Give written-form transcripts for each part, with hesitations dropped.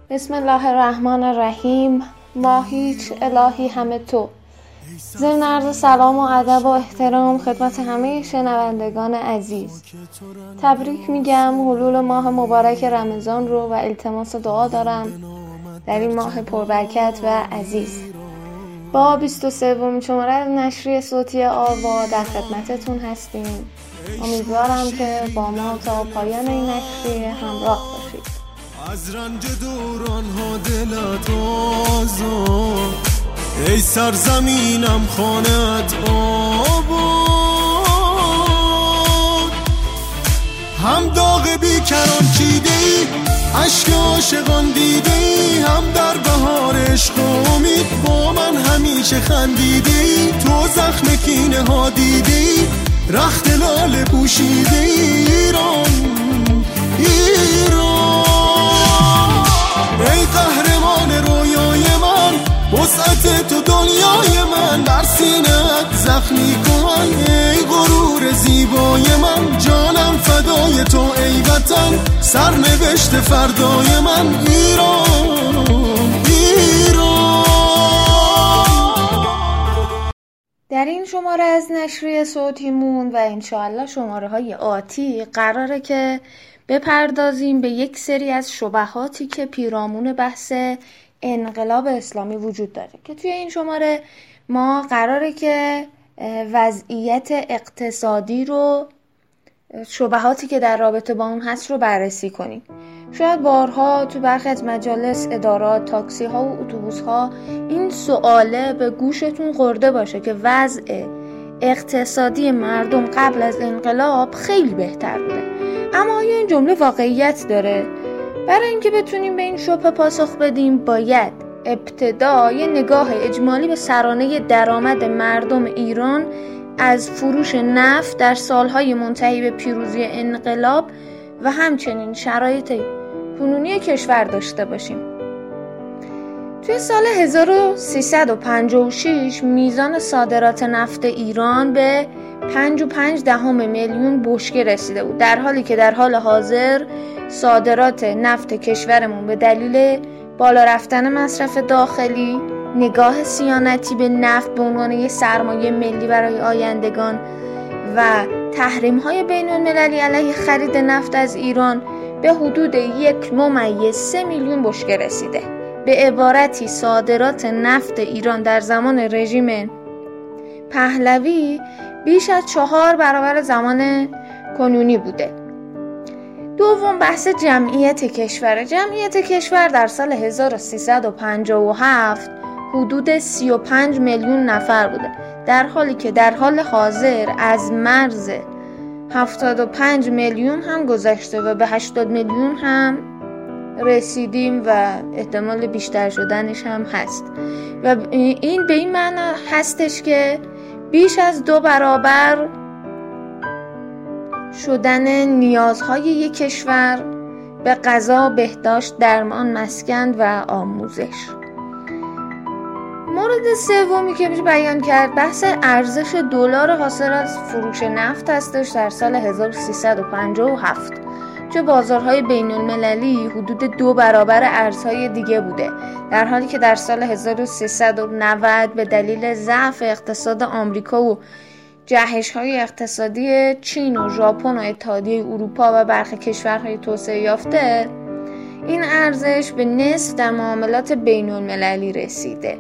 بسم الله الرحمن الرحیم. ما هیچ الهی همه تو. ضمن عرض سلام و ادب و احترام خدمت همه شنوندگان عزیز، تبریک میگم حلول ماه مبارک رمضان رو و التماس دعا دارم در این ماه پربرکت و عزیز. با 23 شماره از نشریه صوتی آوا در خدمتتون هستیم. امیدوارم که با ما تا پایان این نشریه همراه باشید. از رنج دوران ها دلت آزاد، ای سرزمینم خانت آباد. هم داغ بیکران چیده ای، عشق عاشقان دیده ای، هم در بهار عشق امید با من همیشه خندیده ای. تو زخم کینه ها دیده ای، رخت لاله پوشیده ای. ایران ایران، ای قهرمان رویای من، وسعت تو دنیای من، در سینه‌ات زخمی کن ای غرور زیبای من. جانم فدای تو ای وطن، سرنوشت فردای من. ایران ایران. در این شماره از نشریه صوتیمون و انشاءالله شماره های آتی قراره که بپردازیم به یک سری از شبهاتی که پیرامون بحث انقلاب اسلامی وجود داره، که توی این شماره ما قراره که وضعیت اقتصادی رو، شبهاتی که در رابطه با اون هست رو بررسی کنیم. شاید بارها تو برخی از مجالس، ادارات، تاکسی ها و اتوبوس ها این سواله به گوشتون خورده باشه که وضع اقتصادی مردم قبل از انقلاب خیلی بهتر بوده. اما آیا این جمله واقعیت داره؟ برای اینکه بتونیم به این شبهه پاسخ بدیم باید ابتدا یه نگاه اجمالی به سرانه درآمد مردم ایران از فروش نفت در سالهای منتهی به پیروزی انقلاب و همچنین شرایط کنونی کشور داشته باشیم. توی سال 1356 میزان صادرات نفت ایران به 5.5 میلیون بشکه رسیده بود، در حالی که در حال حاضر صادرات نفت کشورمون به دلیل بالا رفتن مصرف داخلی، نگاه صیانتی به نفت به عنوان یک سرمایه ملی برای آیندگان و تحریم‌های بین‌المللی علیه خرید نفت از ایران به حدود 1.3 میلیون بشکه رسیده. به عبارتی صادرات نفت ایران در زمان رژیم پهلوی بیش از 4 برابر زمان کنونی بوده. دوم، بحث جمعیت کشور. جمعیت کشور در سال 1357 حدود 35 میلیون نفر بوده، در حالی که در حال حاضر از مرز 75 میلیون هم گذشته و به 80 میلیون هم رسیدیم و احتمال بیشتر شدنش هم هست. و این به این معنی هستش که بیش از 2 برابر شدن نیازهای یک کشور به غذا، بهداشت، درمان، مسکن و آموزش. مورد سومی که میشه بیان کرد بحث ارزش دلار حاصل از فروش نفت هستش در سال 1357 که بازارهای بین المللی حدود 2 برابر ارزهای دیگه بوده، در حالی که در سال 1390 به دلیل ضعف اقتصاد آمریکا و جهش‌های اقتصادی چین و ژاپن و اتحادیه اروپا و برخی کشورهای توسعه یافته، این ارزش به نصف در معاملات بین المللی رسیده.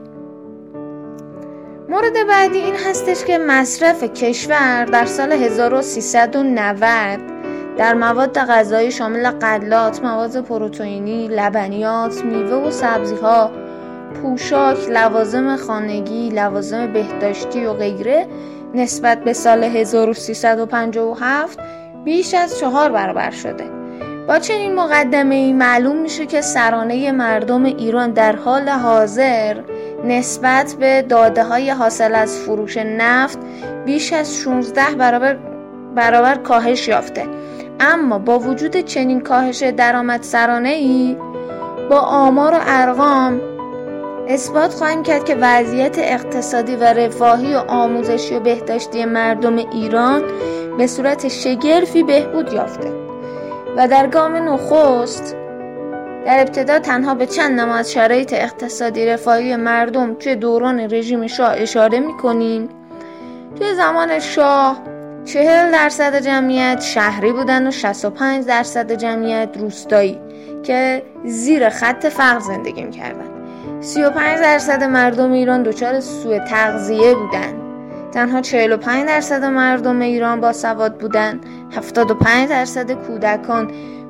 مورد بعدی این هستش که مصرف کشور در سال 1390 در مواد غذایی شامل غلات، مواد پروتئینی، لبنیات، میوه و سبزی‌ها، پوشاک، لوازم خانگی، لوازم بهداشتی و غیره نسبت به سال 1357 بیش از 4 برابر شده. با چنین مقدمه‌ای معلوم میشه که سرانه مردم ایران در حال حاضر نسبت به داده‌های حاصل از فروش نفت بیش از 16 برابر کاهش یافته. اما با وجود چنین کاهش درآمد سرانه‌ای، با آمار و ارقام اثبات خواهیم کرد که وضعیت اقتصادی و رفاهی و آموزشی و بهداشتی مردم ایران به صورت شگرفی بهبود یافته و در گام نخست در ابتدا تنها به چند نماد از شرایط اقتصادی رفاهی مردم توی دوران رژیم شاه اشاره می‌کنیم. توی زمان شاه 40% جمعیت شهری بودن و 65% جمعیت روستایی که زیر خط فقر زندگی می‌کردن. 35% مردم ایران دچار سوء تغذیه بودن. تنها 45% مردم ایران با سواد بودن. 75% کودکان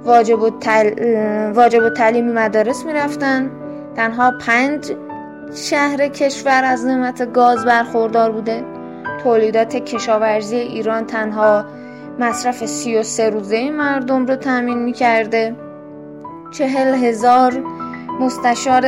واجب التعلیم مدارس میرفتن. تنها 5 شهر کشور از نعمت گاز برخوردار بوده. تولیدات کشاورزی ایران تنها مصرف 33 روزه مردم رو تامین میکرده. 40,000 مستشار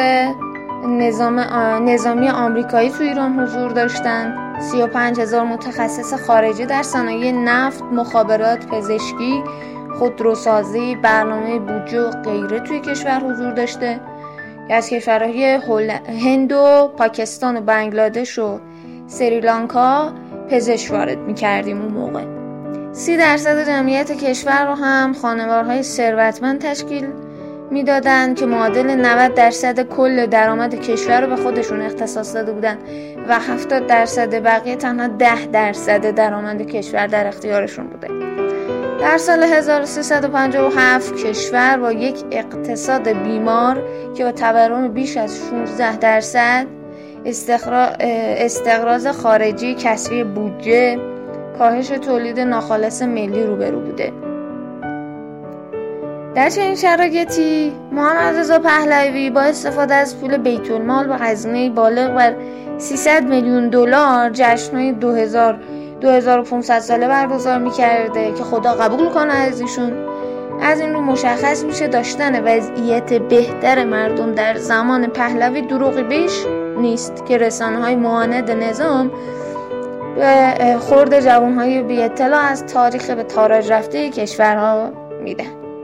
نظامی آمریکایی تو ایران حضور داشتن. 35,000 متخصص خارجی در صنایع نفت، مخابرات، پزشکی، خودروسازی، برنامه بودجه و غیره توی کشور حضور داشته. از کشورهای هند و پاکستان و بنگلادش و سریلانکا پزشک وارد می‌کردیم اون موقع. 30% جمعیت کشور رو هم خانوارهای ثروتمند تشکیل میدادن که معادل 90% کل درآمد کشور رو به خودشون اختصاص داده بودن و 70% بقیه تنها 10% درآمد کشور در اختیارشون بوده. در سال 1357 کشور با یک اقتصاد بیمار که با تورم بیش از 16%، استقراض خارجی، کسری بودجه، کاهش تولید ناخالص ملی روبرو بوده. در چنین شرایطی محمد رضا پهلوی با استفاده از پول بیت المال و هزینه بالغ بر 300 میلیون دلار جشن‌های 2500 ساله برگزار می‌کرده که خدا قبول کنه از ایشون. از این رو مشخص میشه داشتن وضعیت بهتر مردم در زمان پهلوی دروغی بیش نیست که رسانه‌های معاند نظام به خورد جوان‌های بی اطلاع از تاریخ به تاراج رفته کشورها میدن.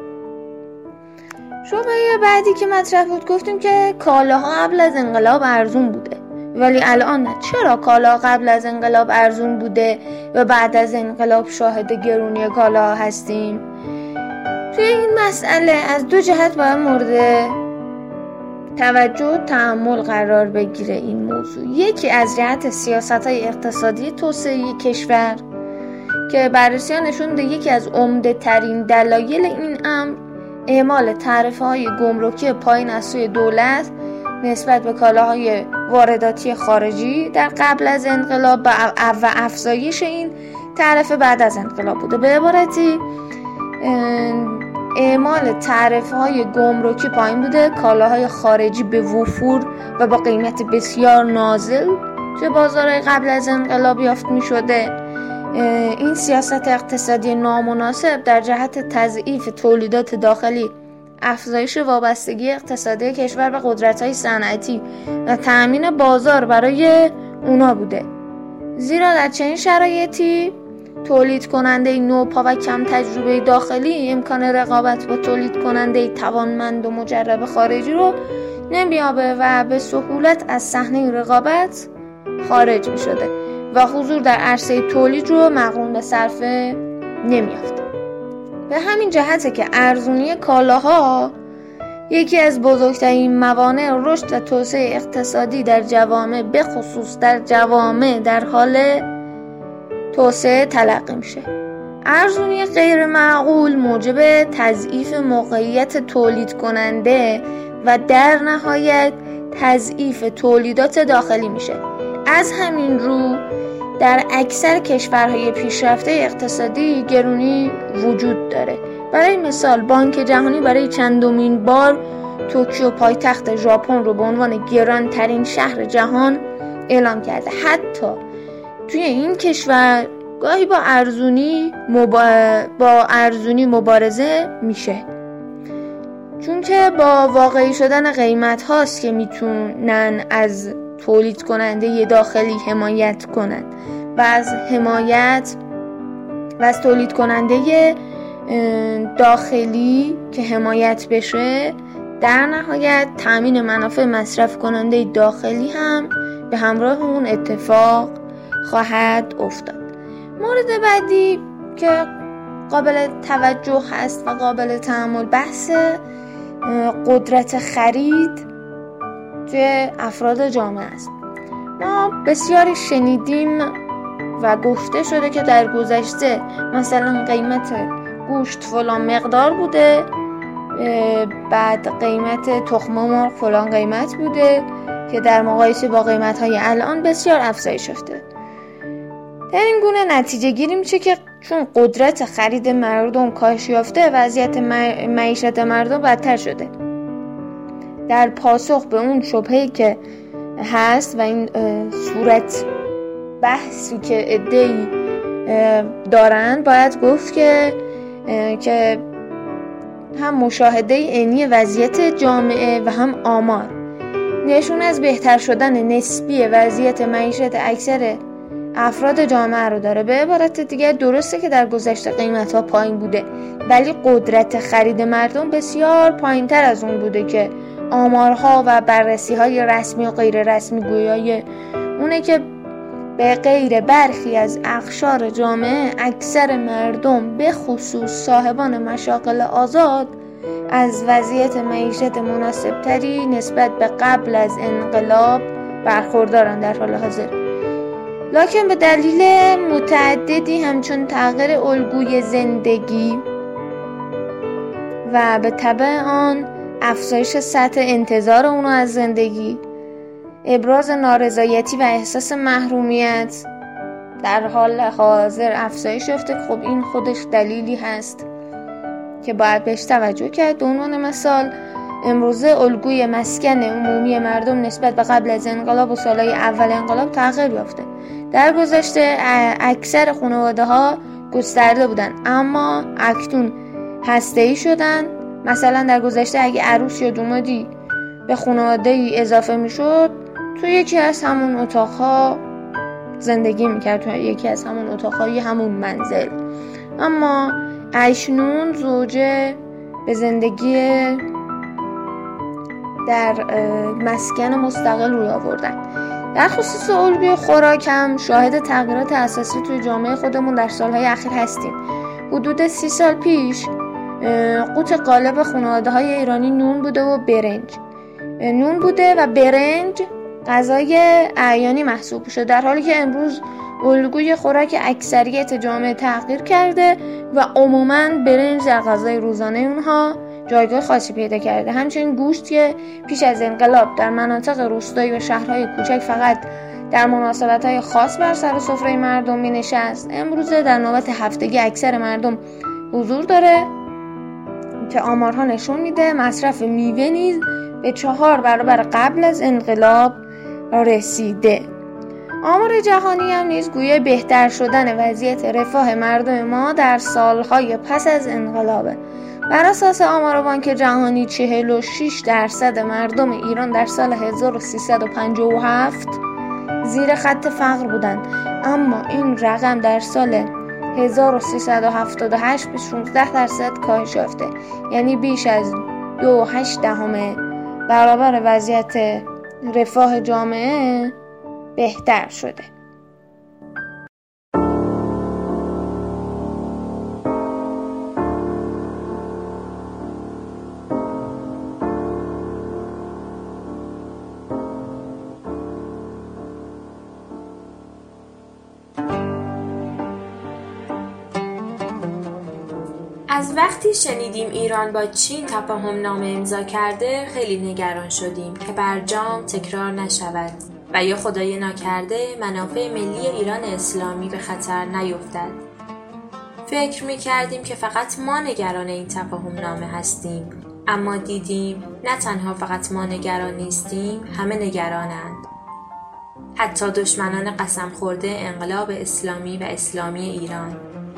شبهه بعدی که مطرح بود گفتیم که کالاها قبل از انقلاب ارزون بوده، ولی الان نه. چرا کالا قبل از انقلاب ارزون بوده و بعد از انقلاب شاهد گرونی کالا هستیم؟ توی این مسئله از 2 جهت باید مورد توجه و تأمل قرار بگیره این موضوع. یکی از جهت سیاست‌های اقتصادی توسعه کشور که بررسی نشون میده یکی از عمده ترین دلایل این امر اعمال تعرفه‌های گمرکی پایین از سوی دولت نسبت به کالاهای وارداتی خارجی در قبل از انقلاب و افزایش این تعرفه بعد از انقلاب بوده. به عبارتی اعمال تعرفه‌های گمرکی پایین بوده، کالاهای خارجی به وفور و با قیمت بسیار نازل توی بازارهای قبل از انقلاب یافت می‌شده. این سیاست اقتصادی نامناسب در جهت تضعیف تولیدات داخلی، افزایش وابستگی اقتصادی کشور به قدرت‌های صنعتی و تأمین بازار برای اونا بوده. زیرا در چنین شرایطی تولید کننده نوپا و کم تجربه داخلی امکان رقابت با تولید کننده توانمند و مجرب خارجی رو نمیابه و به سهولت از صحنه رقابت خارج می‌شده و حضور در عرصه تولید رو مقرون به صرفه نمیافته. به همین جهته که ارزونی کالاها یکی از بزرگترین موانع رشد و توسعه اقتصادی در جوامع، به خصوص در جوامع در حال توسعه تلقی میشه. ارزونی غیر معقول موجب تضعیف موقعیت تولید کننده و در نهایت تضعیف تولیدات داخلی میشه. از همین رو در اکثر کشورهای پیشرفته اقتصادی گرونی وجود داره. برای مثال بانک جهانی برای چندمین بار توکیو پایتخت ژاپن رو به عنوان گرانترین شهر جهان اعلام کرده. حتی توی این کشور گاهی با ارزونی مبارزه میشه، چون که با واقعی شدن قیمت هاست که میتونن از تولید کننده داخلی حمایت کنن و از تولید کننده داخلی که حمایت بشه در نهایت تامین منافع مصرف کننده داخلی هم به همراه اون اتفاق خواهد افتاد. مورد بعدی که قابل توجه هست و قابل تأمل بحث قدرت خرید توی افراد جامعه است. ما بسیاری شنیدیم و گفته شده که در گذشته مثلا قیمت گوشت فلان مقدار بوده، بعد قیمت تخم مرغ فلان قیمت بوده که در مقایسه با قیمت‌های الان بسیار افزایش یافته. در این گونه نتیجه گیری میشه که چون قدرت خرید مردم کاهش یافته، وضعیت معیشت مردم بدتر شده. در پاسخ به اون شبهه‌ای که هست و این صورت بحثی که عده‌ای دارن، باید گفت که هم مشاهده عینی وضعیت جامعه و هم آمار نشون از بهتر شدن نسبی وضعیت معیشت اکثر افراد جامعه رو داره. به عبارت دیگر درسته که در گذشته قیمت‌ها پایین بوده، ولی قدرت خرید مردم بسیار پایین‌تر از اون بوده که آمارها و بررسی‌های رسمی و غیر رسمی گویای اونه که به غیر برخی از اقشار جامعه اکثر مردم به خصوص صاحبان مشاغل آزاد از وضعیت معیشت مناسبتری نسبت به قبل از انقلاب برخوردارن در حال حاضر. لکن به دلیل متعددی همچون تغییر الگوی زندگی و به تبع آن افزایش سطح انتظار اونو از زندگی، ابراز نارضایتی و احساس محرومیت در حال حاضر افزایش یافته. خب این خودش دلیلی هست که باید بهش توجه کرد. به عنوان مثال امروزه الگوی مسکن عمومی مردم نسبت به قبل از انقلاب و سالهای اول انقلاب تغییر یافته. در گذشته اکثر خانواده ها گسترده بودن اما اکنون هسته‌ای شدن. مثلا در گذشته اگه عروس یا دامادی به خانواده‌ای اضافه میشد، تو یکی از همون اتاقها زندگی میکرد، تو یکی از همون اتاقهای همون منزل. اما اکنون زوجه به زندگی در مسکن مستقل روی آوردن. در خصوص الگوی خوراک هم شاهد تغییرات اساسی توی جامعه خودمون در سالهای اخیر هستیم. حدود 30 سال پیش قوت غالب خانواده‌های ایرانی نون بوده و برنج. نون بوده و برنج غذای اعیانی محسوب شده، در حالی که امروز الگوی خوراک اکثریت جامعه تغییر کرده و عموماً برنج در غذای روزانه اونها جایگاه خاصی پیدا کرده. همچنین گوشت که پیش از انقلاب در مناطق روستایی و شهرهای کوچک فقط در مناسبت‌های خاص بر سر سفره مردم می‌نشست، امروزه در نوبت هفتگی اکثر مردم حضور داره که آمارها نشون میده مصرف میوه نیز به 4 برابر قبل از انقلاب رسیده. آمار جهانی هم نیز گویای بهتر شدن وضعیت رفاه مردم ما در سالهای پس از انقلابه. بر اساس آمار بانک جهانی 46% مردم ایران در سال 1357 زیر خط فقر بودند، اما این رقم در سال 1378 به 16% کاهش یافته، یعنی بیش از 2.8 برابر وضعیت رفاه جامعه بهتر شده. از وقتی شنیدیم ایران با چین تفاهم نامه امضا کرده خیلی نگران شدیم که برجام تکرار نشود و یا خدای ناکرده منافع ملی ایران اسلامی به خطر نیفتد. فکر می‌کردیم که فقط ما نگران این تفاهم نامه هستیم، اما دیدیم نه تنها فقط ما نگران نیستیم، همه نگرانند. حتی دشمنان قسم خورده انقلاب اسلامی و اسلامی ایران.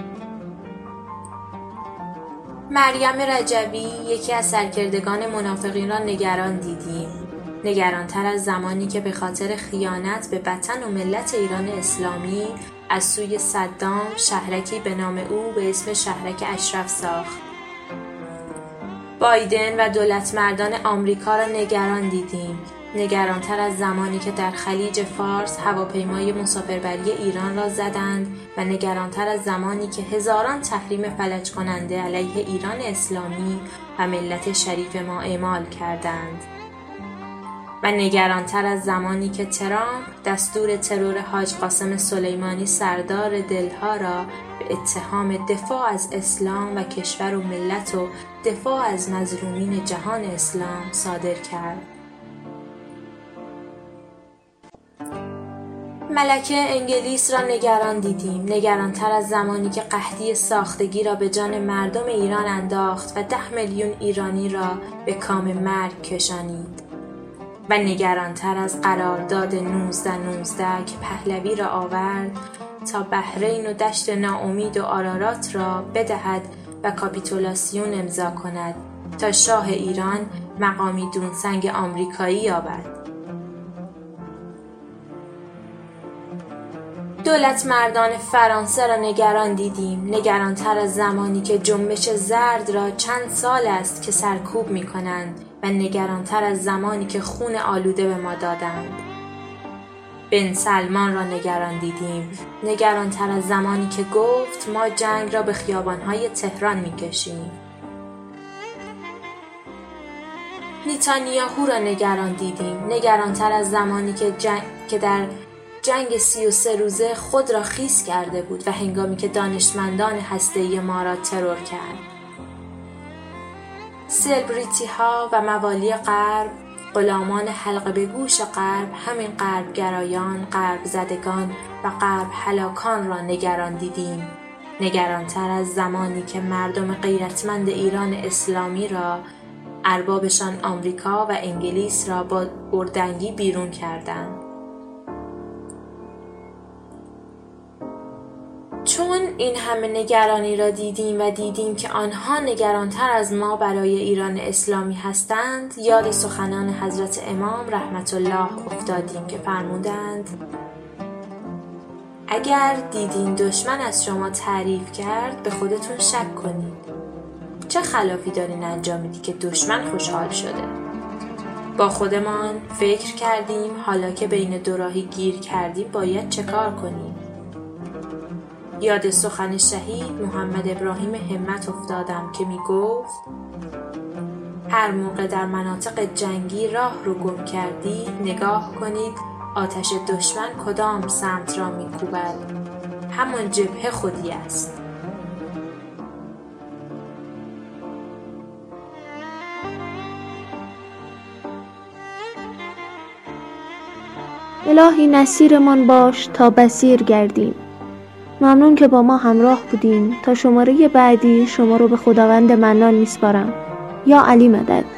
مریم رجبی، یکی از سرکردگان منافقین را نگران دیدیم. نگرانتر از زمانی که به خاطر خیانت به وطن و ملت ایران اسلامی از سوی صدام شهرکی به نام او به اسم شهرک اشرف ساخت. بایدن و دولتمردان آمریکا را نگران دیدیم. نگرانتر از زمانی که در خلیج فارس هواپیمای مسافربری ایران را زدند و نگرانتر از زمانی که هزاران تحریم فلج کننده علیه ایران اسلامی و ملت شریف ما اعمال کردند. و نگرانتر از زمانی که ترامپ دستور ترور حاج قاسم سلیمانی سردار دلها را به اتهام دفاع از اسلام و کشور و ملت و دفاع از مظلومین جهان اسلام صادر کرد. ملکه انگلیس را نگران دیدیم، نگرانتر از زمانی که قحطی ساختگی را به جان مردم ایران انداخت و 10 میلیون ایرانی را به کام مرگ کشانید. و نگرانتر از قرارداد 1919 که پهلوی را آورد تا بحرین و دشت ناامید و آرارات را بدهد و کاپیتولاسیون امضا کند تا شاه ایران مقامی دونسنگ آمریکایی یابد. دولت مردان فرانسه را نگران دیدیم، نگرانتر از زمانی که جنبش زرد را چند سال است که سرکوب می کنند و نگرانتر از زمانی که خون آلوده به ما دادند. بن سلمان را نگران دیدیم، نگرانتر از زمانی که گفت ما جنگ را به خیابان‌های تهران می‌کشیم. نتانیاهو را نگران دیدیم، نگرانتر از زمانی که در جنگ 33 روزه خود را خیس کرده بود و هنگامی که دانشمندان هسته‌ای ما را ترور کرد. سلبریتی ها و موالی غرب، غلامان حلقه به گوش غرب، همین غرب گرایان، غرب زدگان و غرب هلاکان را نگران دیدیم، نگرانتر از زمانی که مردم غیرتمند ایران اسلامی را اربابشان آمریکا و انگلیس را با اردنگی بیرون کردند. چون این همه نگرانی را دیدیم و دیدیم که آنها نگرانتر از ما برای ایران اسلامی هستند، یاد سخنان حضرت امام رحمت الله افتادیم که فرمودند اگر دیدین دشمن از شما تعریف کرد به خودتون شک کنید. چه خلافی دارین انجام میدی که دشمن خوشحال شده؟ با خودمان فکر کردیم حالا که بین دو راهی گیر کردیم باید چه کار کنیم؟ یاد سخن شهید محمد ابراهیم همت افتادم که می گفت هر موقع در مناطق جنگی راه رو گم کردید نگاه کنید آتش دشمن کدام سمت را می کوبد، همان جبهه خودی است. الهی نصیرمان باش تا بصیر گردیم. ممنون که با ما همراه بودین. تا شماره بعدی شما رو به خداوند منان میسپارم. یا علی مدد.